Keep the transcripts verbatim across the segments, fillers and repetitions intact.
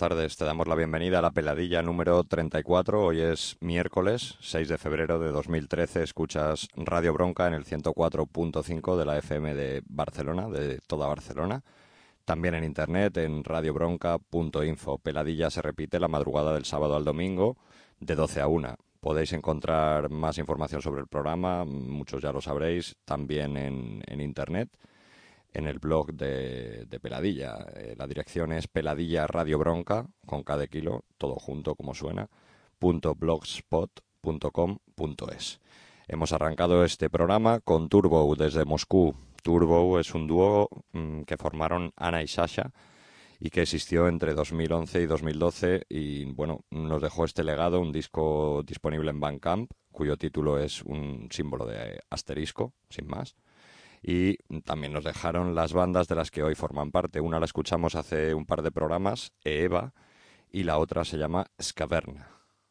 tardes. Te damos la bienvenida a la peladilla número treinta y cuatro. Hoy es miércoles, seis de febrero de dos mil trece. Escuchas Radio Bronca en el ciento cuatro punto cinco de la F M de Barcelona, de toda Barcelona. También en internet en radiobronca punto info. Peladilla se repite la madrugada del sábado al domingo de doce a una. Podéis encontrar más información sobre el programa, muchos ya lo sabréis, también en, en internet, en el blog de, de Peladilla. Eh, la dirección es Peladilla Radio Bronca, con cada kilo, todo junto como suena, punto blogspot punto com punto es. Hemos arrancado este programa con Turbo desde Moscú. Turbo es un dúo mmm, que formaron Ana y Sasha y que existió entre dos mil once y dos mil doce y bueno, nos dejó este legado, un disco disponible en Bandcamp, cuyo título es un símbolo de asterisco, sin más. Y también nos dejaron las bandas de las que hoy forman parte. Una la escuchamos hace un par de programas, Eva, y la otra se llama Scaverna.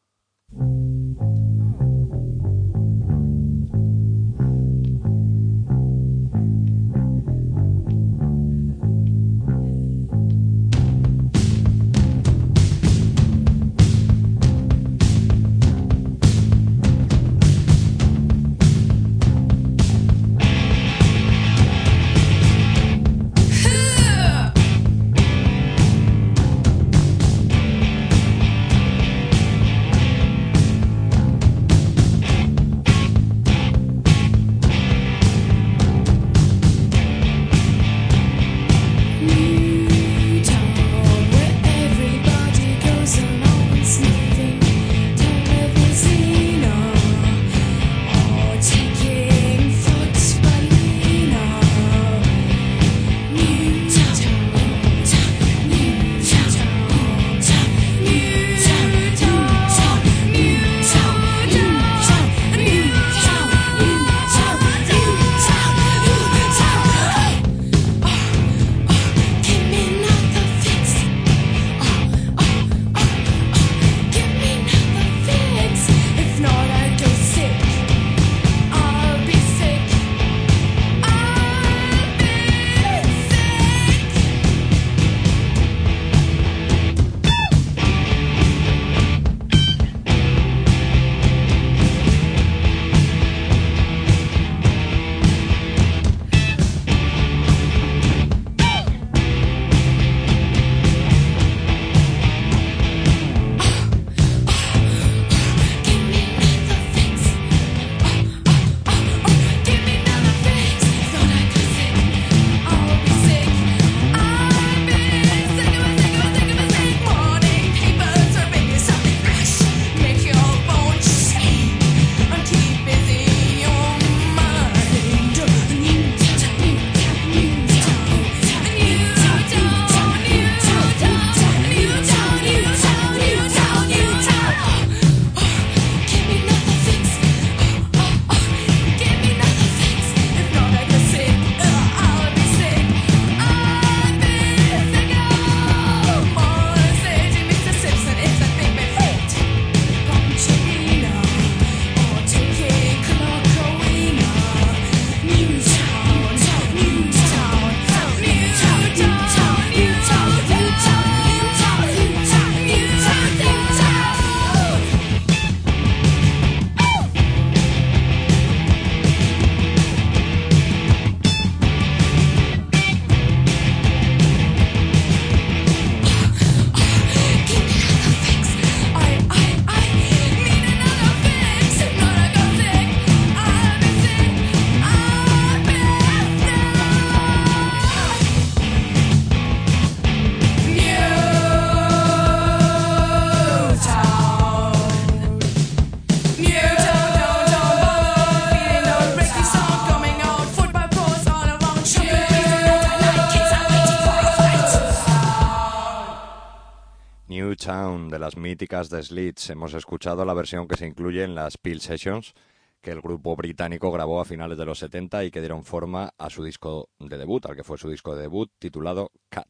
De las míticas The Slits. Hemos escuchado la versión que se incluye en las Peel Sessions que el grupo británico grabó a finales de los setenta y que dieron forma a su disco de debut, al que fue su disco de debut titulado Cat.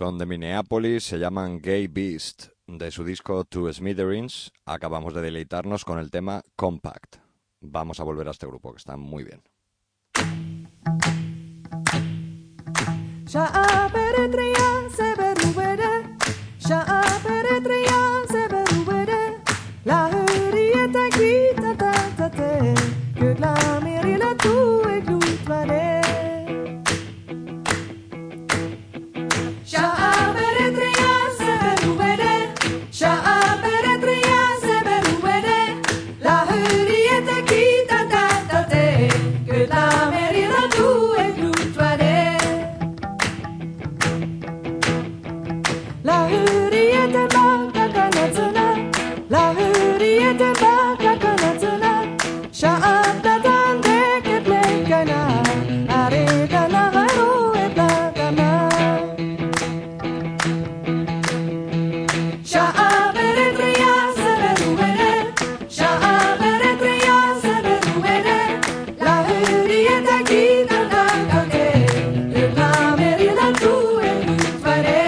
Son de Minneapolis, se llaman Gay Beast. De su disco To Smithereens acabamos de deleitarnos con el tema Compact. Vamos a volver a este grupo, que está muy bien.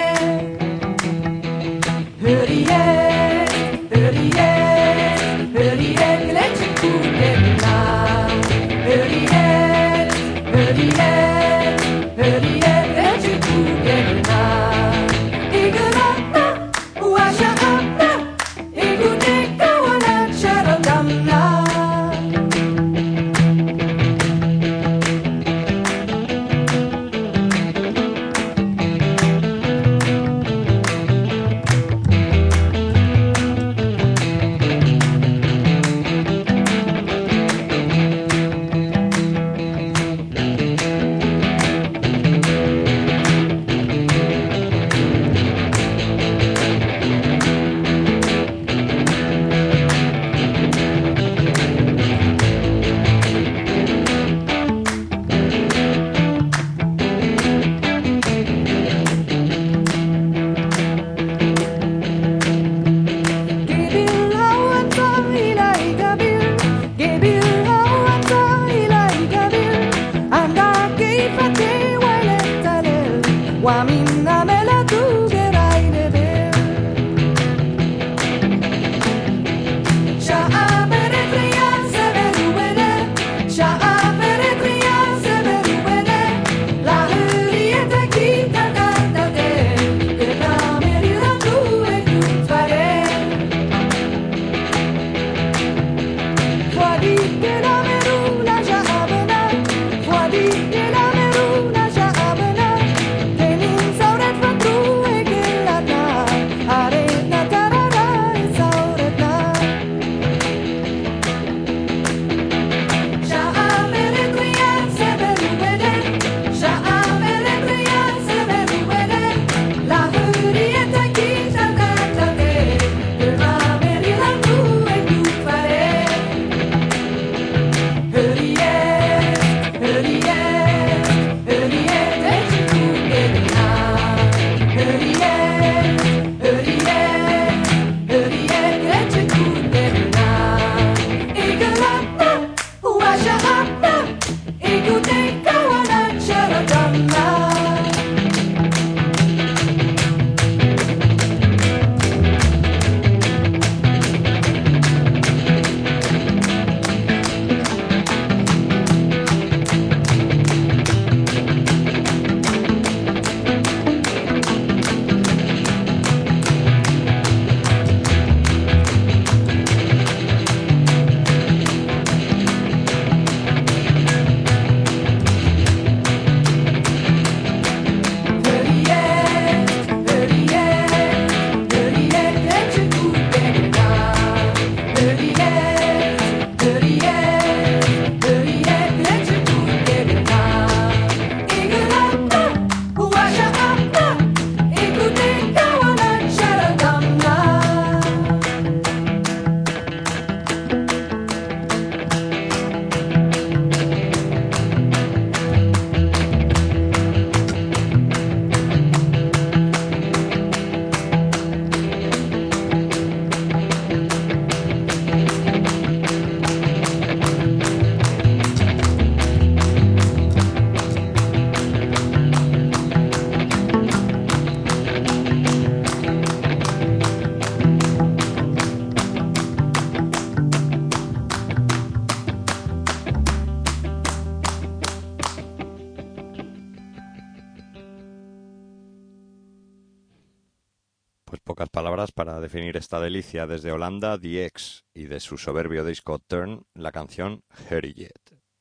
Hurry, yeah, hurry, yeah, hurry. palabras para definir esta delicia. Desde Holanda, The X, y de su soberbio disco Turn, la canción Herijet.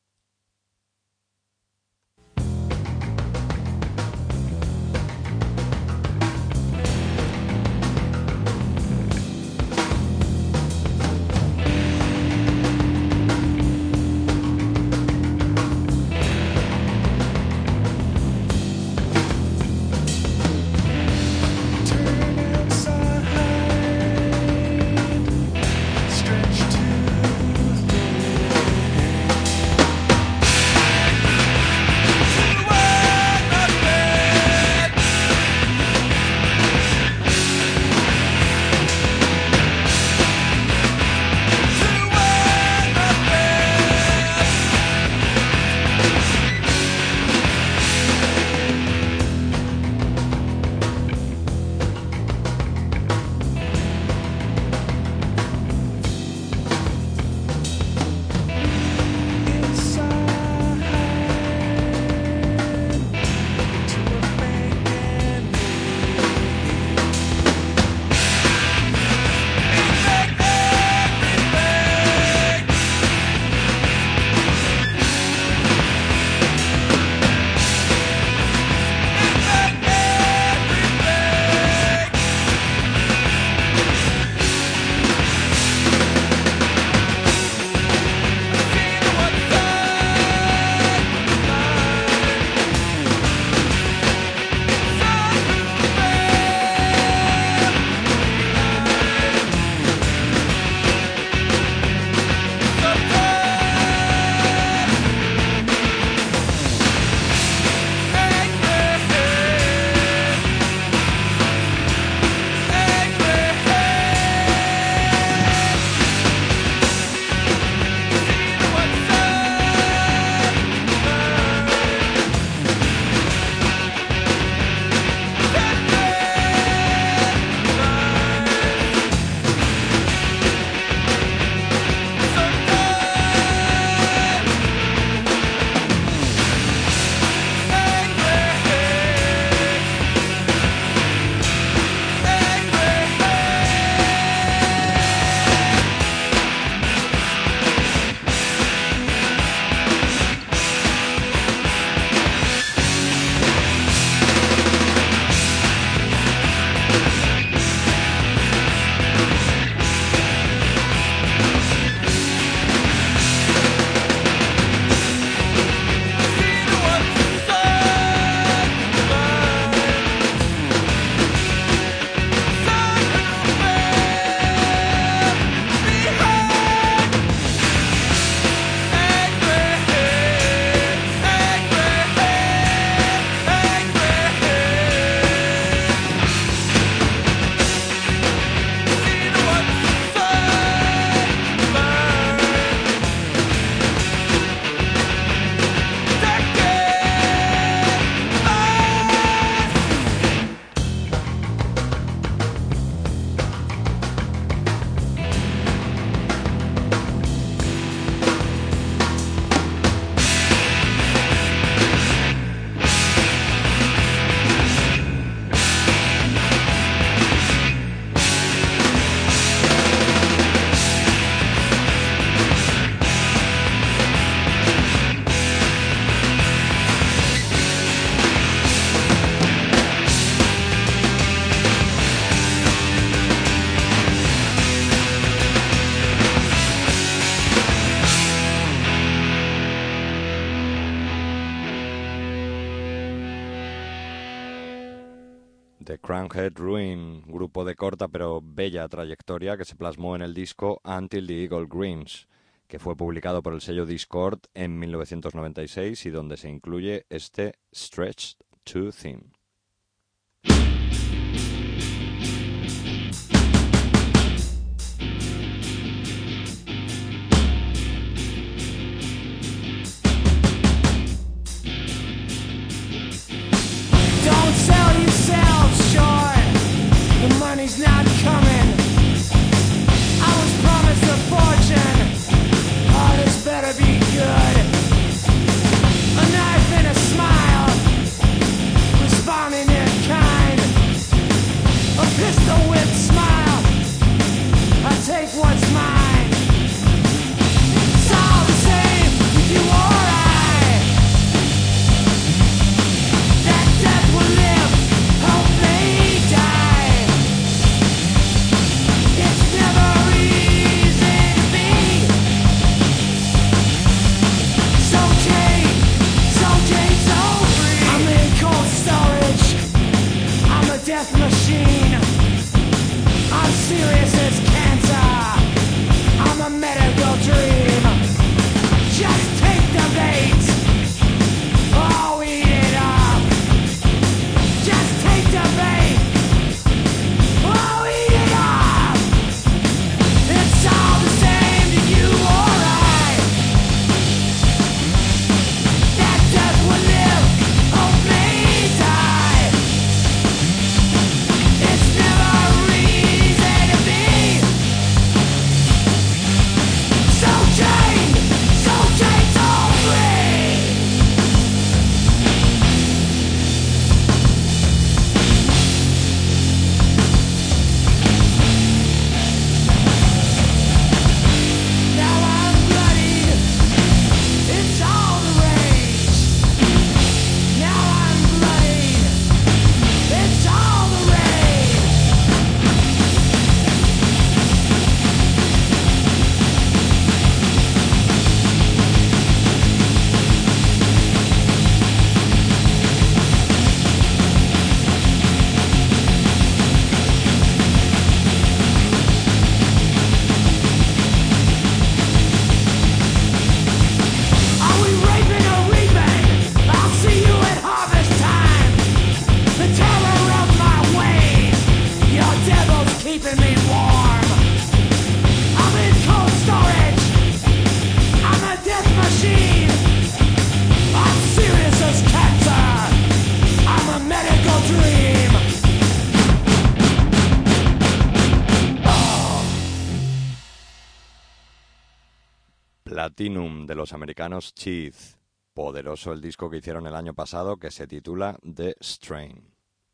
The Crowned Ruin, grupo de corta pero bella trayectoria que se plasmó en el disco Until the Eagle Grins, que fue publicado por el sello Dischord en mil novecientos noventa y seis y donde se incluye este Stretched Too Thin. Money's not coming. I was promised a fortune. Oh, this better be good. A knife and a smile, responding in kind. Platinum de los americanos Cheese. Poderoso el disco que hicieron el año pasado que se titula The Strain.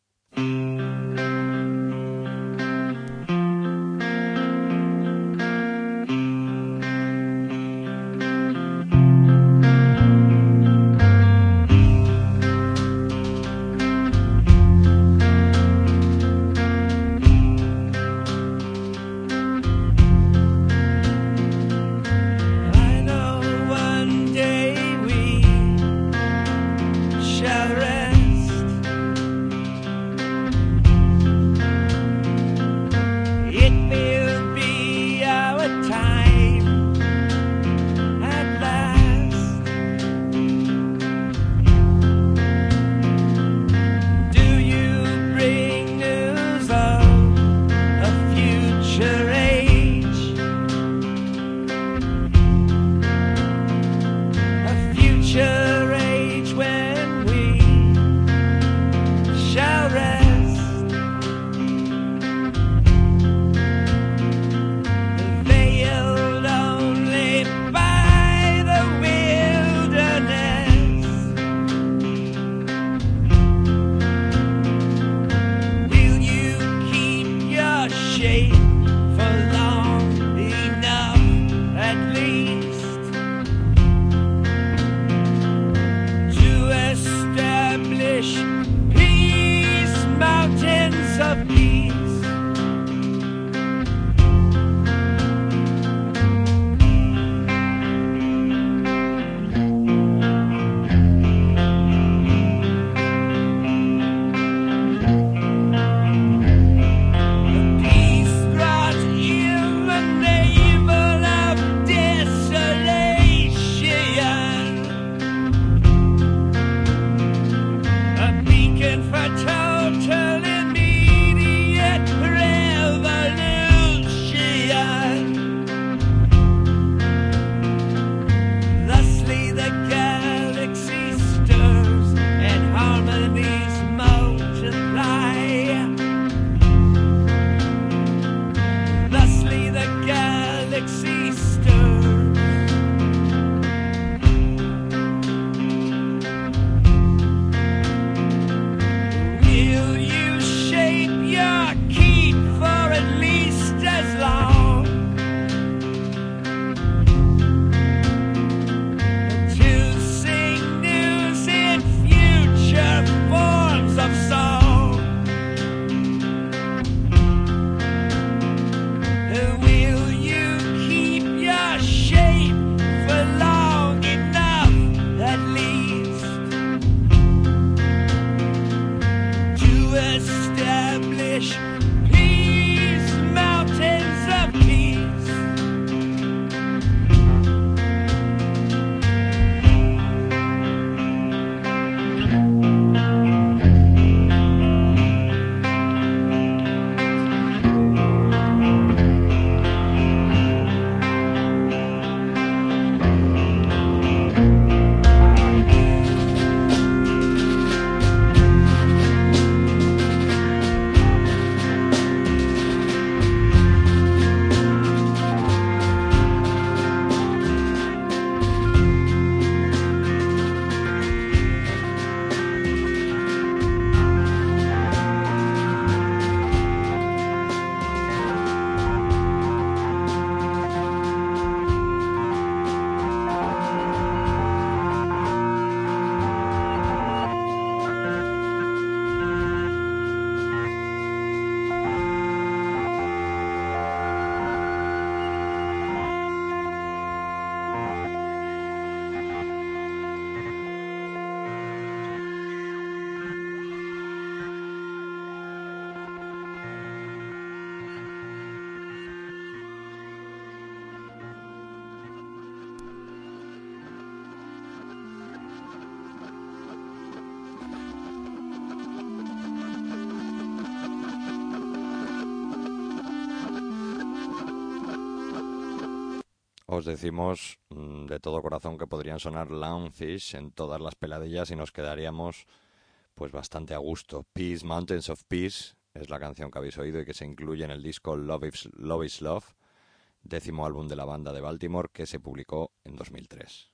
Os decimos mmm, de todo corazón que podrían sonar Lungfish en todas las peladillas y nos quedaríamos pues bastante a gusto. Peace, Mountains of Peace es la canción que habéis oído y que se incluye en el disco Love is Love, is Love décimo álbum de la banda de Baltimore que se publicó en dos mil tres.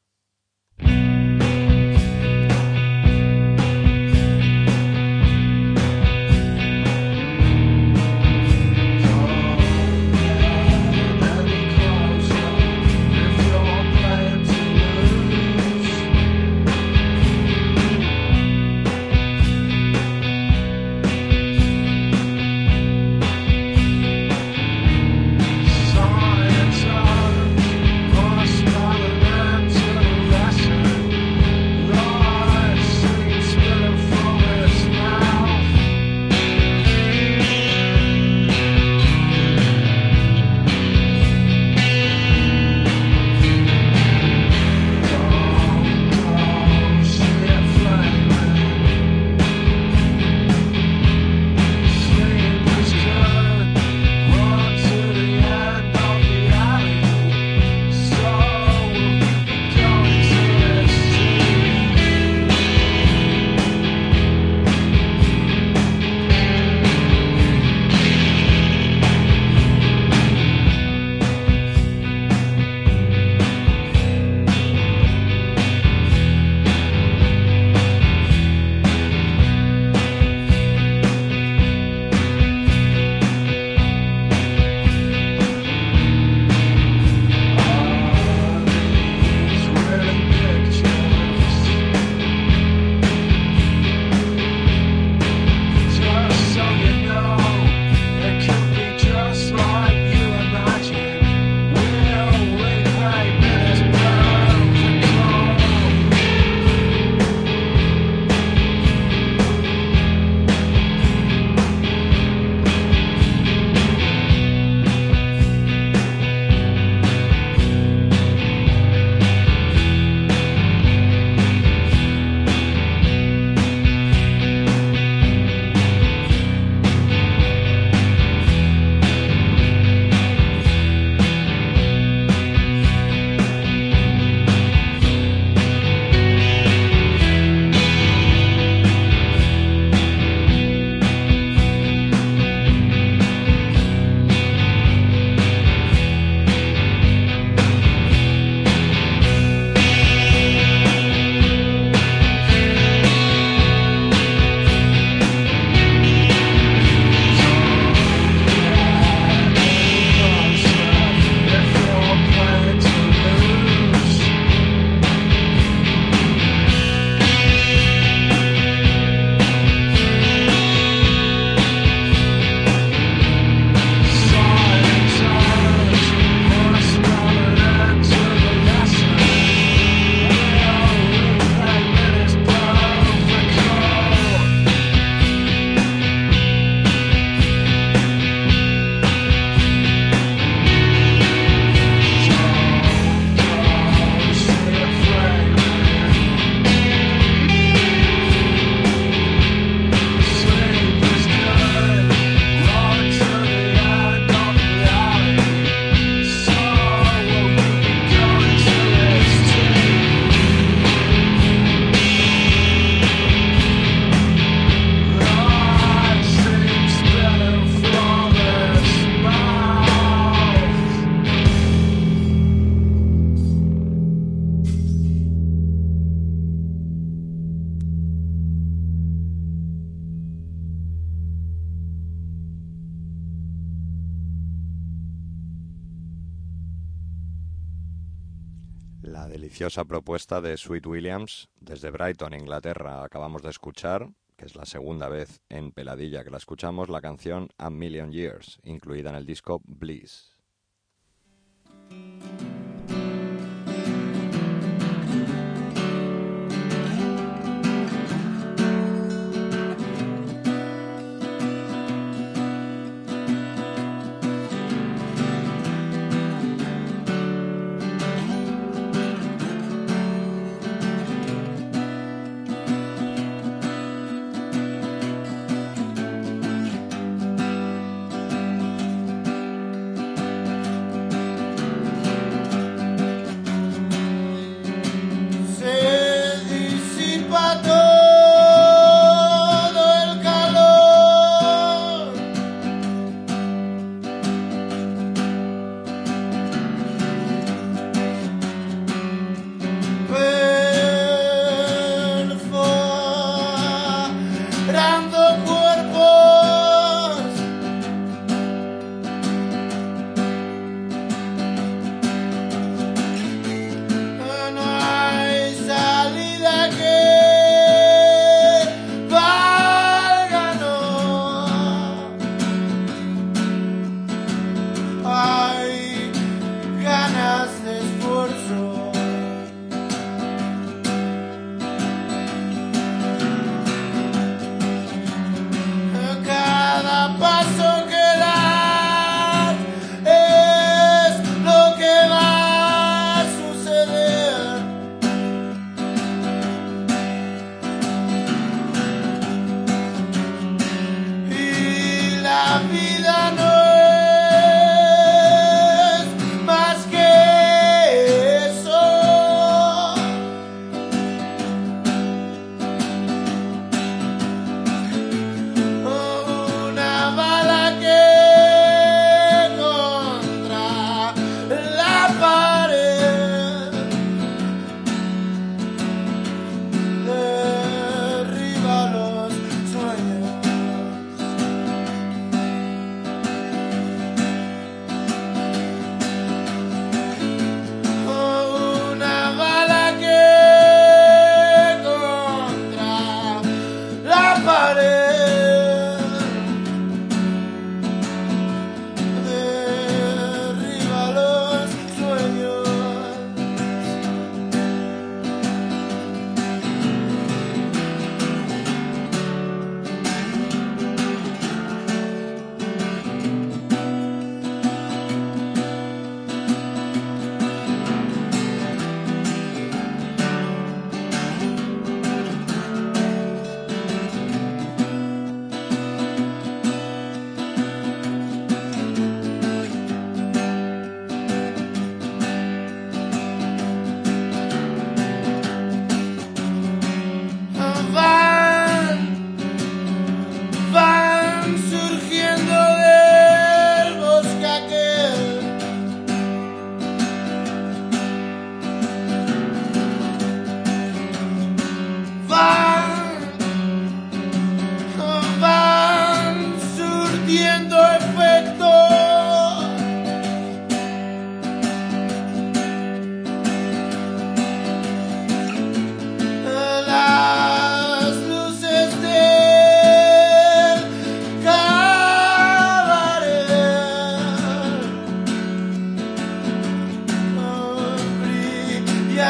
La deliciosa propuesta de Sweet Williams desde Brighton, Inglaterra. Acabamos de escuchar, que es la segunda vez en Peladilla que la escuchamos, la canción A Million Years, incluida en el disco Bliss.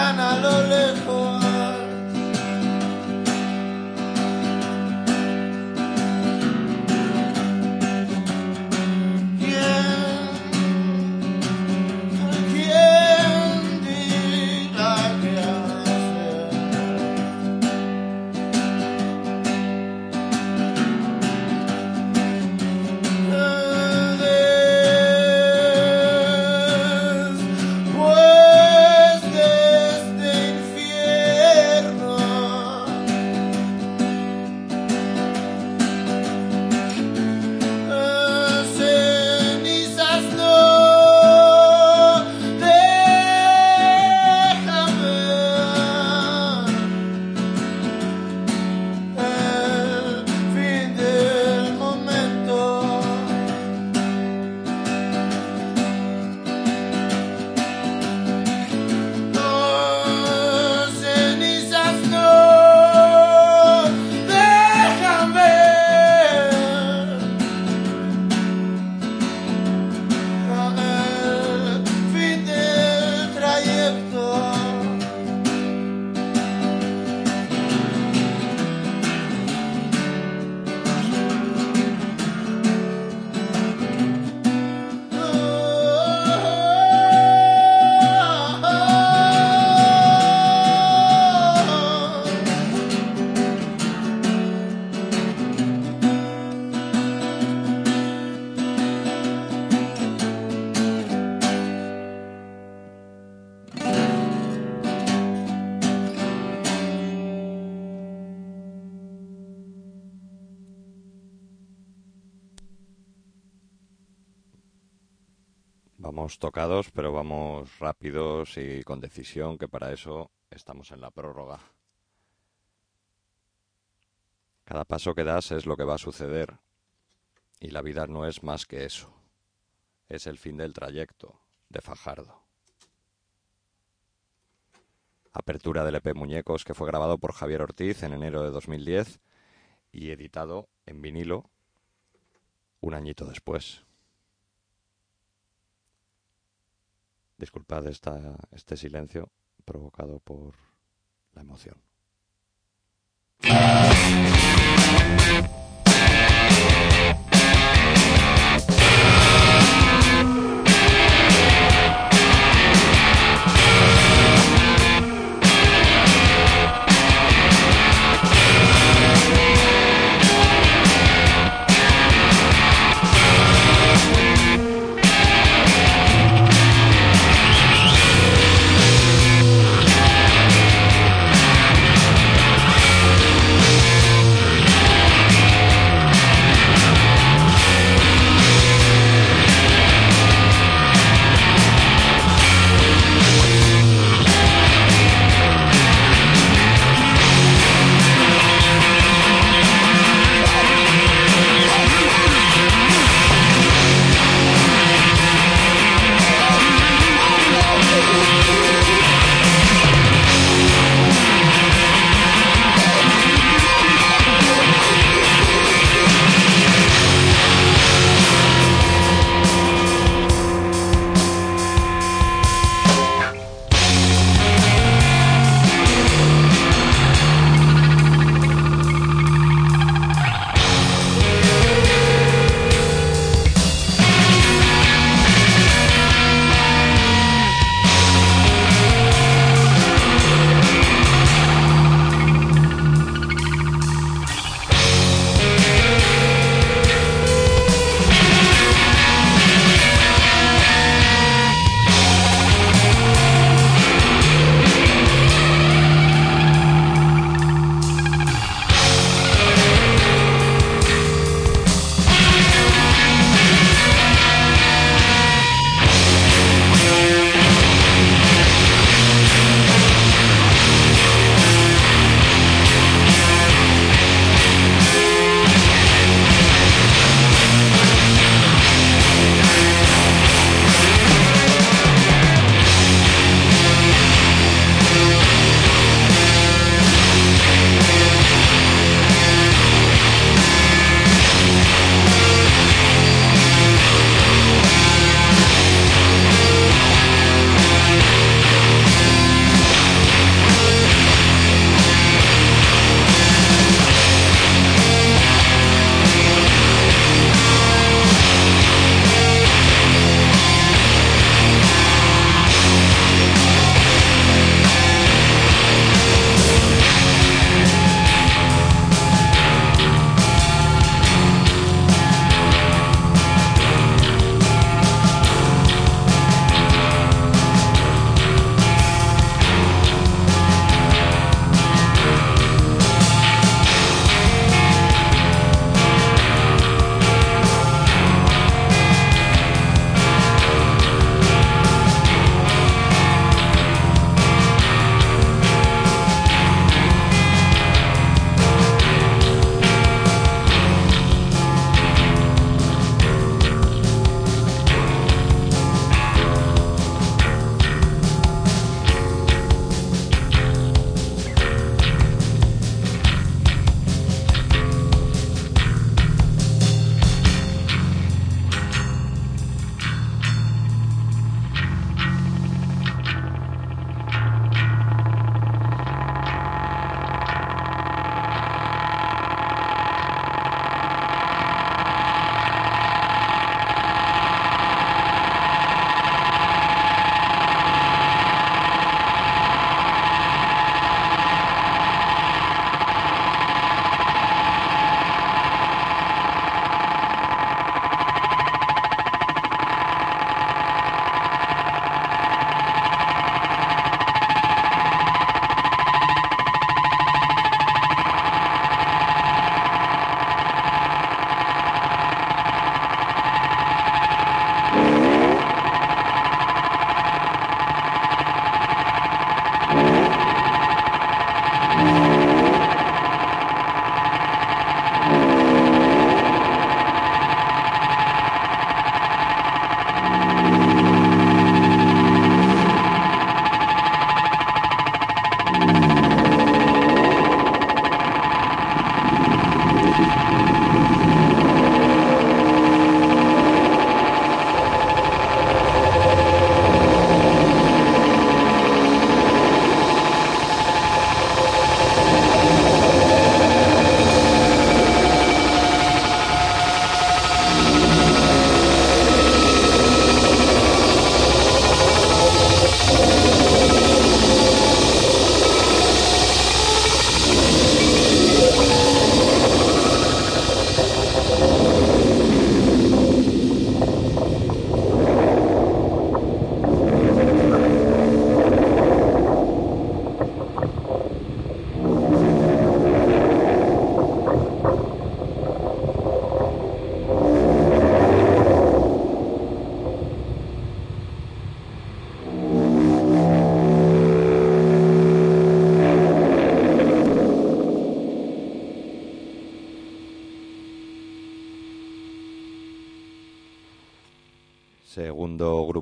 tan a lo lejos. Vamos tocados, pero vamos rápidos y con decisión, que para eso estamos en la prórroga. Cada paso que das es lo que va a suceder, y la vida no es más que eso. Es el fin del trayecto, de Fajardo. Apertura del E P Muñecos, que fue grabado por Javier Ortiz en enero de dos mil diez y editado en vinilo un añito después. Disculpad esta, este silencio provocado por la emoción.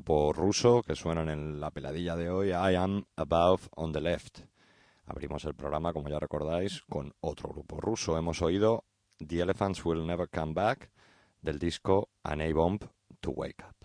grupo ruso que suenan en la peladilla de hoy, I Am Above on the Left. Abrimos el programa, como ya recordáis, con otro grupo ruso. Hemos oído The Elephants Will Never Come Back del disco An A-Bomb to Wake Up.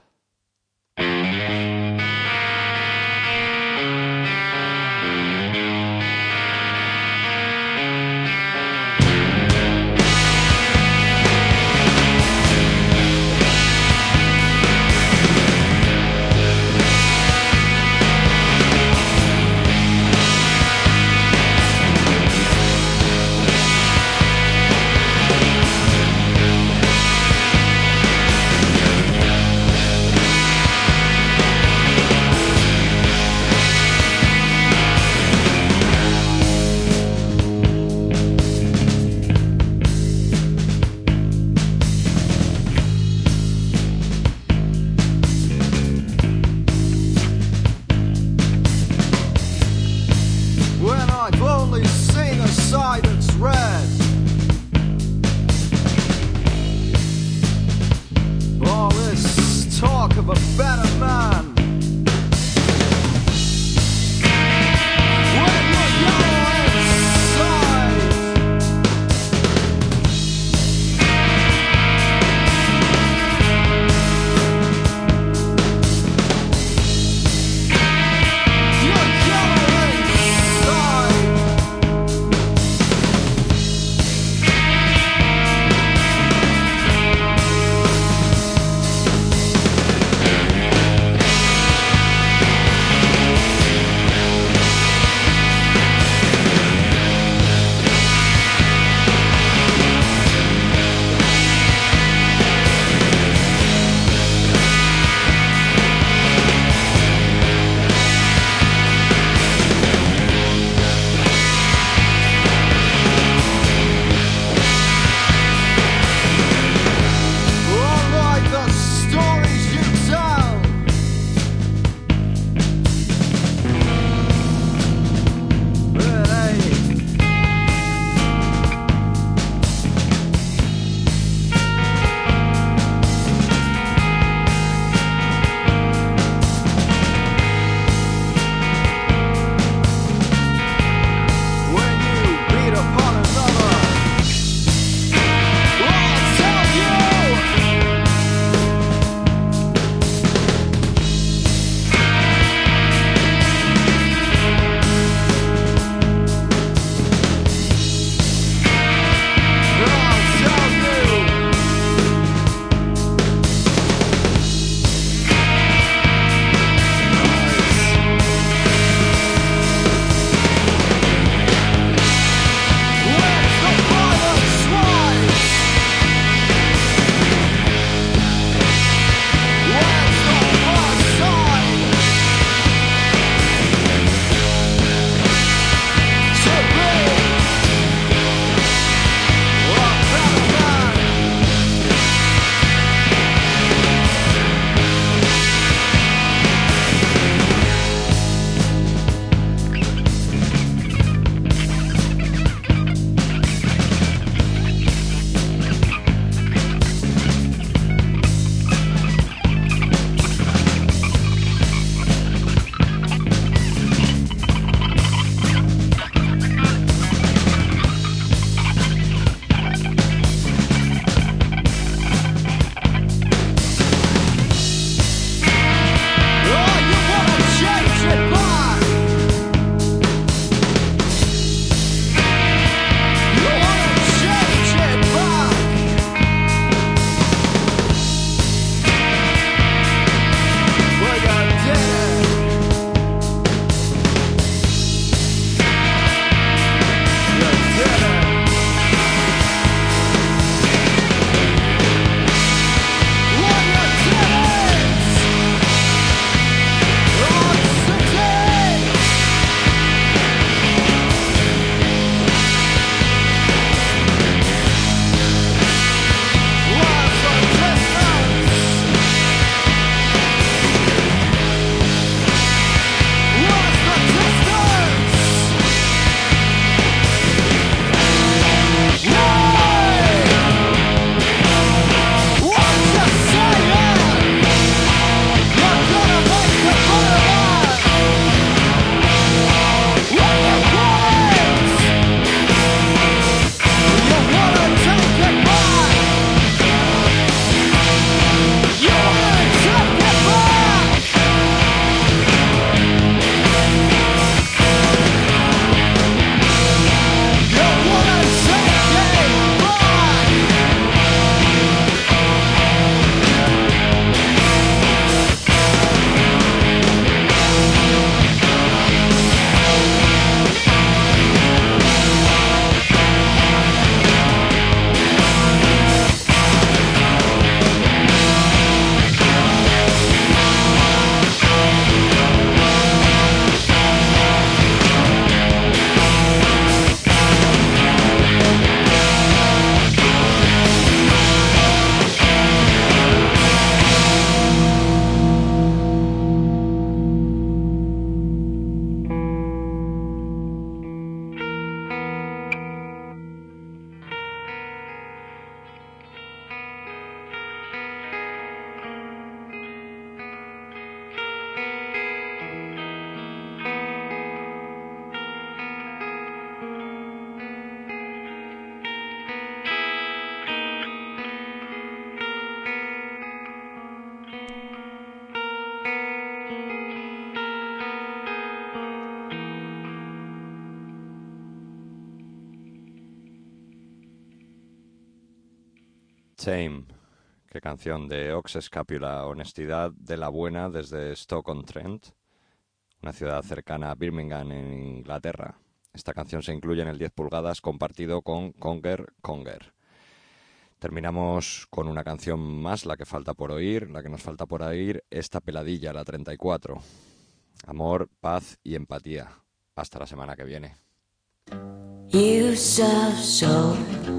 Shame, qué canción de Ox Scapula, Honestidad de la Buena desde Stoke-on-Trent, una ciudad cercana a Birmingham en Inglaterra. Esta canción se incluye en el diez pulgadas compartido con Conger Conger. Terminamos con una canción más, la que falta por oír, la que nos falta por oír, esta peladilla, la treinta y cuatro. Amor, paz y empatía. Hasta la semana que viene. You soft soul,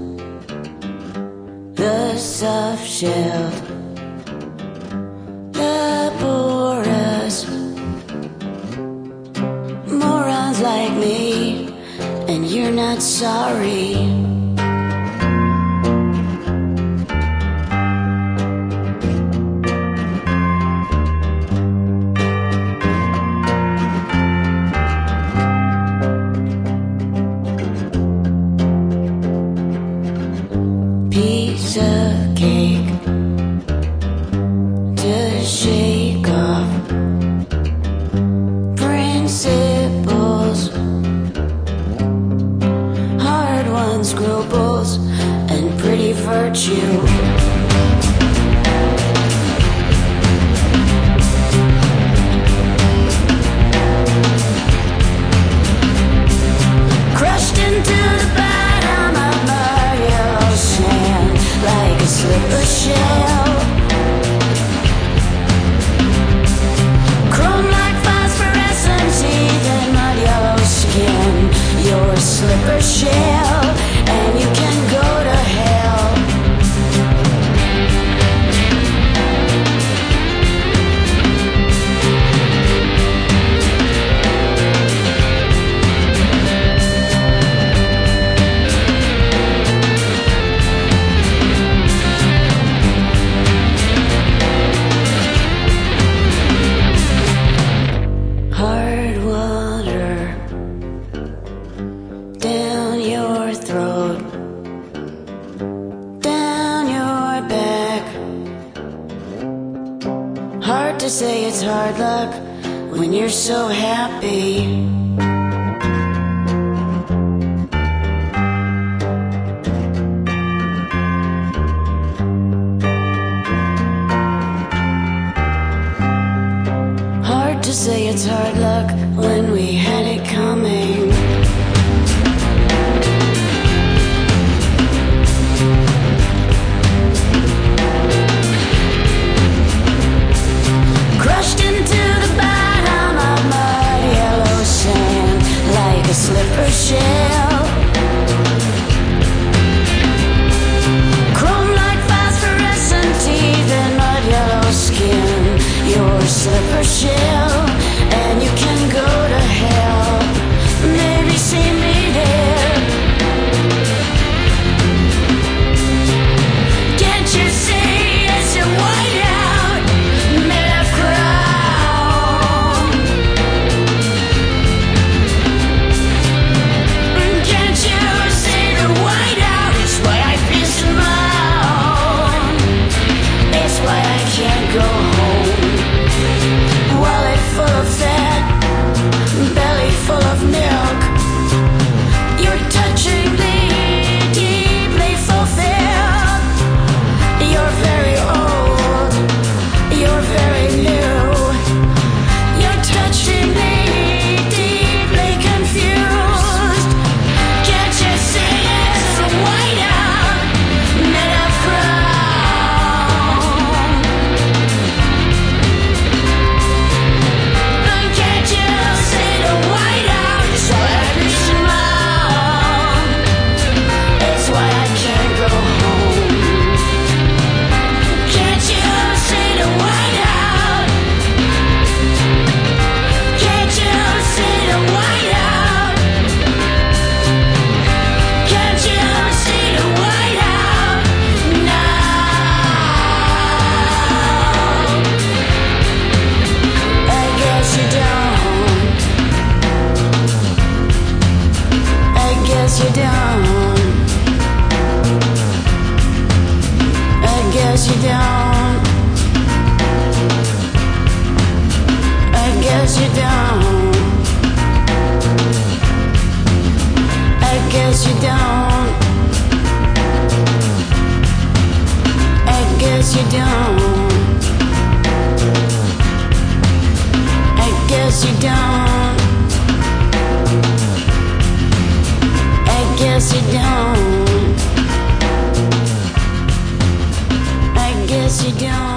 the soft shelled, the porous morons like me, and you're not sorry. Piece of cake to shake off principles, hard won scruples, and pretty virtue. Crushed into the bottom of my ocean like a slipper shell, chrome like phosphorescent teeth and mud yellow skin. You're a slipper shell, and you can go to hell. Hard water down your throat, down your back. Hard to say it's hard luck when you're so happy. Hard to say it's hard luck when we had it coming. Crushed into the bottom of mud yellow sand like a slipper shell, chrome like phosphorescent teeth and mud yellow skin. You're a slipper shell, and you can go to hell. you doing?